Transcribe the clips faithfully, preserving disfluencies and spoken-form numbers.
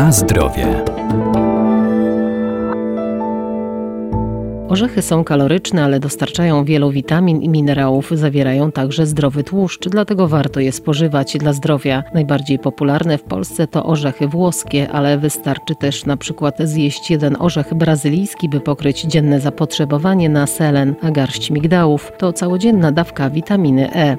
Na zdrowie. Orzechy są kaloryczne, ale dostarczają wielu witamin i minerałów. Zawierają także zdrowy tłuszcz, dlatego warto je spożywać dla zdrowia. Najbardziej popularne w Polsce to orzechy włoskie, ale wystarczy też na przykład zjeść jeden orzech brazylijski, by pokryć dzienne zapotrzebowanie na selen, a garść migdałów to całodzienna dawka witaminy E.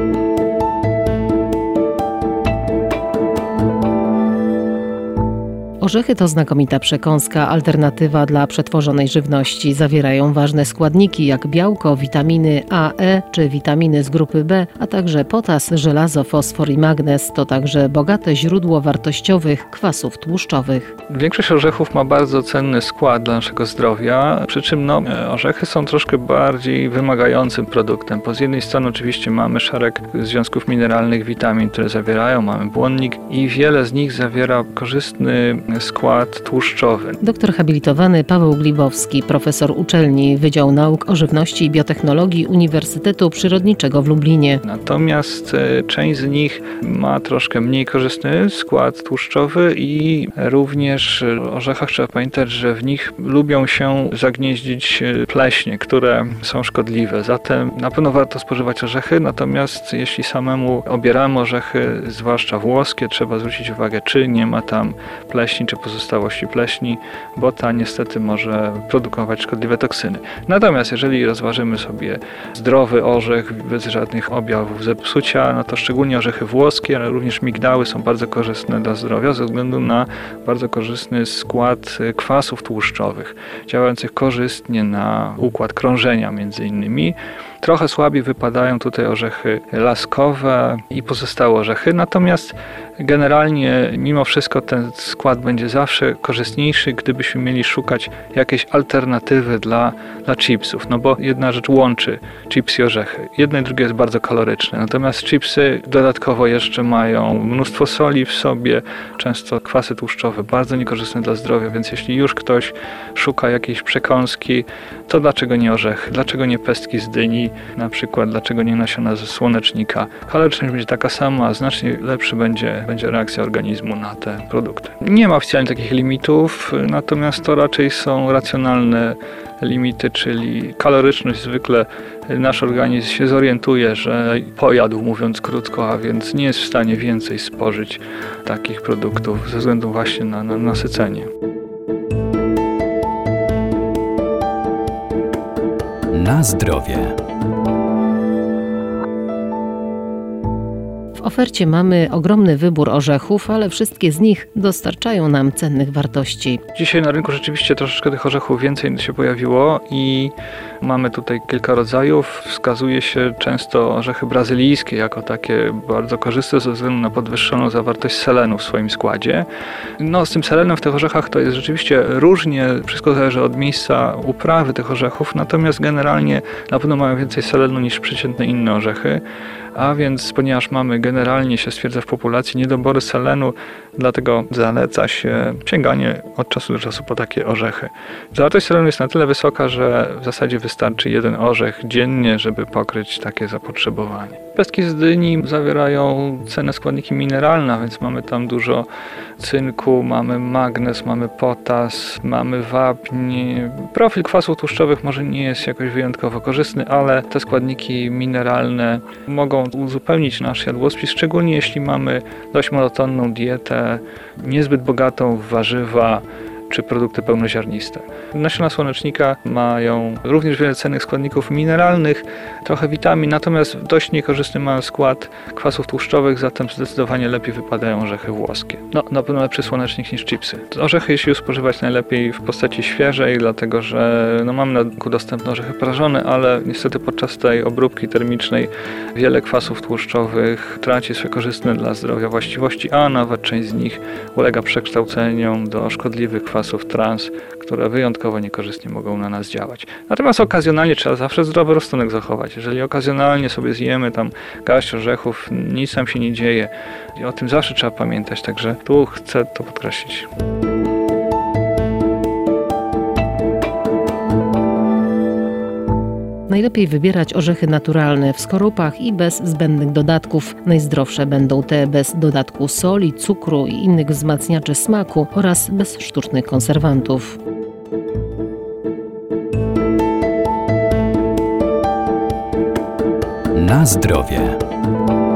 Orzechy to znakomita przekąska, alternatywa dla przetworzonej żywności. Zawierają ważne składniki jak białko, witaminy A, E czy witaminy z grupy B, a także potas, żelazo, fosfor i magnez. To także bogate źródło wartościowych kwasów tłuszczowych. Większość orzechów ma bardzo cenny skład dla naszego zdrowia, przy czym no, orzechy są troszkę bardziej wymagającym produktem. Bo z jednej strony oczywiście mamy szereg związków mineralnych, witamin, które zawierają, mamy błonnik i wiele z nich zawiera korzystny skład tłuszczowy. Doktor habilitowany Paweł Glibowski, profesor uczelni Wydział Nauk o Żywności i Biotechnologii Uniwersytetu Przyrodniczego w Lublinie. Natomiast część z nich ma troszkę mniej korzystny skład tłuszczowy i również w orzechach trzeba pamiętać, że w nich lubią się zagnieździć pleśnie, które są szkodliwe. Zatem na pewno warto spożywać orzechy, natomiast jeśli samemu obieramy orzechy, zwłaszcza włoskie, trzeba zwrócić uwagę, czy nie ma tam pleśni, czy pozostałości pleśni, bo ta niestety może produkować szkodliwe toksyny. Natomiast jeżeli rozważymy sobie zdrowy orzech bez żadnych objawów zepsucia, no to szczególnie orzechy włoskie, ale również migdały są bardzo korzystne dla zdrowia ze względu na bardzo korzystny skład kwasów tłuszczowych, działających korzystnie na układ krążenia między innymi. Trochę słabiej wypadają tutaj orzechy laskowe i pozostałe orzechy, natomiast generalnie mimo wszystko ten skład będzie zawsze korzystniejszy, gdybyśmy mieli szukać jakiejś alternatywy dla, dla chipsów, no bo jedna rzecz łączy chipsy i orzechy. Jedno i drugie jest bardzo kaloryczne, natomiast chipsy dodatkowo jeszcze mają mnóstwo soli w sobie, często kwasy tłuszczowe, bardzo niekorzystne dla zdrowia, więc jeśli już ktoś szuka jakiejś przekąski, to dlaczego nie orzechy, dlaczego nie pestki z dyni, na przykład dlaczego nie nasiona ze słonecznika. Kaloryczność będzie taka sama, a znacznie lepszy będzie, będzie reakcja organizmu na te produkty. Nie ma oficjalnie takich limitów, natomiast to raczej są racjonalne limity, czyli kaloryczność zwykle nasz organizm się zorientuje, że pojadł, mówiąc krótko, a więc nie jest w stanie więcej spożyć takich produktów ze względu właśnie na, na nasycenie. Na zdrowie. W ofercie mamy ogromny wybór orzechów, ale wszystkie z nich dostarczają nam cennych wartości. Dzisiaj na rynku rzeczywiście troszeczkę tych orzechów więcej się pojawiło i mamy tutaj kilka rodzajów. Wskazuje się często orzechy brazylijskie jako takie bardzo korzystne ze względu na podwyższoną zawartość selenu w swoim składzie. No z tym selenem w tych orzechach to jest rzeczywiście różnie, wszystko zależy od miejsca uprawy tych orzechów, natomiast generalnie na pewno mają więcej selenu niż przeciętne inne orzechy. A więc ponieważ mamy generalnie się stwierdza w populacji niedobory selenu, dlatego zaleca się sięganie od czasu do czasu po takie orzechy. Zawartość selenu jest na tyle wysoka, że w zasadzie wystarczy jeden orzech dziennie, żeby pokryć takie zapotrzebowanie. Pestki z dyni zawierają cenne składniki mineralne, więc mamy tam dużo cynku, mamy magnez, mamy potas, mamy wapń. Profil kwasów tłuszczowych może nie jest jakoś wyjątkowo korzystny, ale te składniki mineralne mogą uzupełnić nasz jadłospis, szczególnie jeśli mamy dość monotonną dietę, niezbyt bogatą w warzywa czy produkty pełnoziarniste. Nasiona słonecznika mają również wiele cennych składników mineralnych, trochę witamin, natomiast dość niekorzystny mają skład kwasów tłuszczowych, zatem zdecydowanie lepiej wypadają orzechy włoskie. No, na pewno lepszy słonecznik niż chipsy. Orzechy jeśli spożywać najlepiej w postaci świeżej, dlatego że no, mamy na rynku dostępne orzechy prażone, ale niestety podczas tej obróbki termicznej wiele kwasów tłuszczowych traci swoje korzystne dla zdrowia właściwości, a nawet część z nich ulega przekształceniom do szkodliwych kwasów kwasów trans, które wyjątkowo niekorzystnie mogą na nas działać. Natomiast okazjonalnie trzeba zawsze zdrowy rozsądek zachować. Jeżeli okazjonalnie sobie zjemy tam garść orzechów, nic nam się nie dzieje. I o tym zawsze trzeba pamiętać, także tu chcę to podkreślić. Najlepiej wybierać orzechy naturalne w skorupach i bez zbędnych dodatków. Najzdrowsze będą te bez dodatku soli, cukru i innych wzmacniaczy smaku oraz bez sztucznych konserwantów. Na zdrowie.